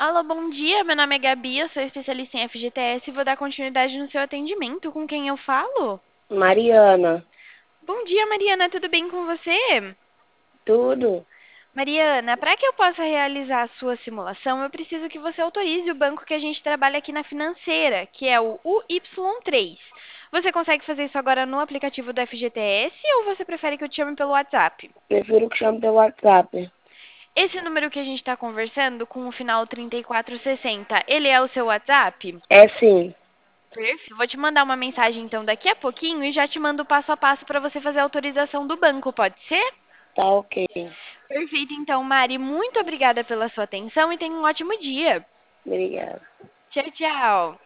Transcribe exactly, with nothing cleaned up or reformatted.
Alô, bom dia. Meu nome é Gabi, eu sou especialista em F G T S e vou dar continuidade no seu atendimento. Com quem eu falo? Mariana, Bom dia, Mariana, tudo bem com você? tudo? Mariana, para que eu possa realizar a sua simulação, eu preciso que você autorize o banco que a gente trabalha aqui na financeira, que é o U Y três. Você consegue fazer isso agora no aplicativo do F G T S ou você prefere que eu te chame pelo WhatsApp? Prefiro que chame pelo WhatsApp. Esse número que a gente está conversando, com o final trinta e quatro sessenta, ele é o seu WhatsApp? É sim, Perfeito. Vou te mandar uma mensagem então daqui a pouquinho e já te mando o passo a passo para você fazer a autorização do banco, pode ser? tá ok. Perfeito, então, Mari, muito obrigada pela sua atenção e tenha um ótimo dia. Obrigada. Tchau, tchau.